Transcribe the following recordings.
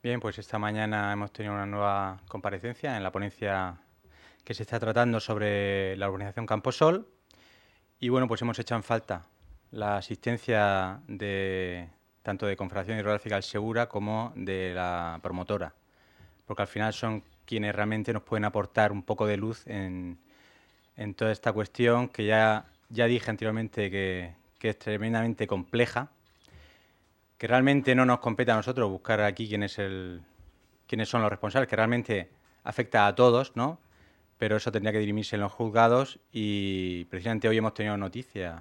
Bien, pues esta mañana hemos tenido una nueva comparecencia en la ponencia que se está tratando sobre la urbanización Camposol y bueno, pues hemos echado en falta la asistencia de tanto de Confederación Hidrográfica del Segura como de la promotora, porque al final son quienes realmente nos pueden aportar un poco de luz en toda esta cuestión que ya dije anteriormente que es tremendamente compleja, que realmente no nos compete a nosotros buscar aquí quiénes son los responsables, que realmente afecta a todos, ¿no? Pero eso tendría que dirimirse en los juzgados y precisamente hoy hemos tenido noticia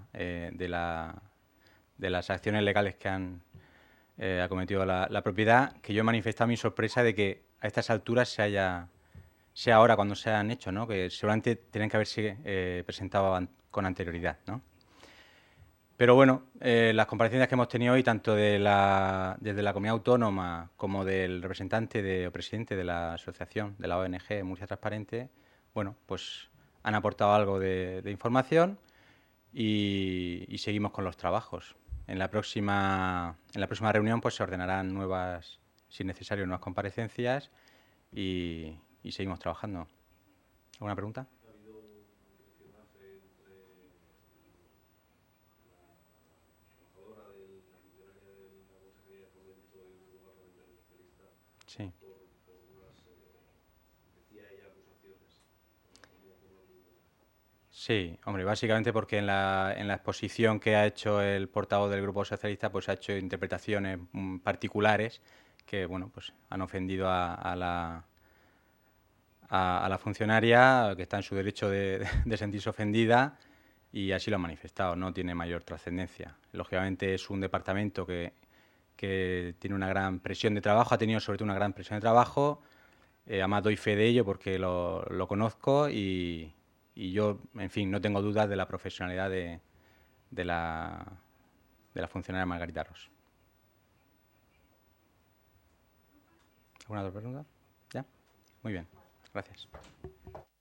de las acciones legales que han acometido la propiedad, que yo he manifestado mi sorpresa de que a estas alturas sea ahora cuando se han hecho, ¿no? Que seguramente tienen que haberse presentado con anterioridad, ¿no? Pero bueno, las comparecencias que hemos tenido hoy, tanto desde la comunidad autónoma como del representante o presidente de la asociación, de la ONG Murcia Transparente, bueno, pues han aportado algo de información y seguimos con los trabajos. En la próxima reunión pues se ordenarán nuevas, si es necesario, nuevas comparecencias y seguimos trabajando. ¿Alguna pregunta? Sí. Sí, hombre, básicamente porque en la exposición que ha hecho el portavoz del Grupo Socialista, pues ha hecho interpretaciones particulares que, bueno, pues han ofendido a la funcionaria, que está en su derecho de sentirse ofendida, y así lo ha manifestado, no tiene mayor trascendencia. Lógicamente es un departamento que tiene una gran presión de trabajo, ha tenido sobre todo una gran presión de trabajo, además doy fe de ello porque lo conozco y yo, en fin, no tengo dudas de la profesionalidad de la, de la funcionaria Margarita Ros. ¿Alguna otra pregunta? ¿Ya? Muy bien, gracias.